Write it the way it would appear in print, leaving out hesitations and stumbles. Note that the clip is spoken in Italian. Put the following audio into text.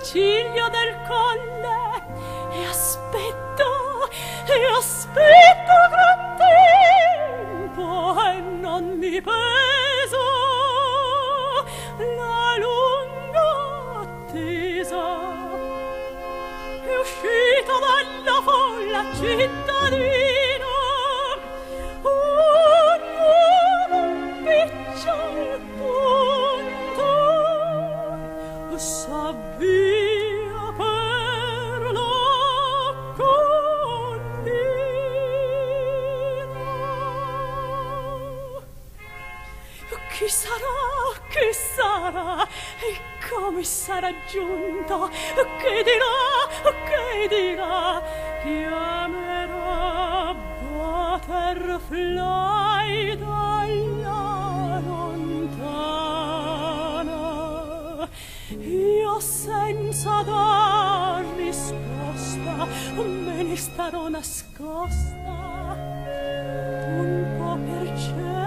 ciglio del colle e aspetto gran tempo e non mi peso la lunga attesa. È uscito dalla folla cittadino un uomo picciol punto s'avvia per la collina. Chi sarà, chi sarà e come sarà giunto? Che dirà? Chiamerà Butterfly dalla lontana. Io senza dar risposta me ne starò nascosta un po' per certo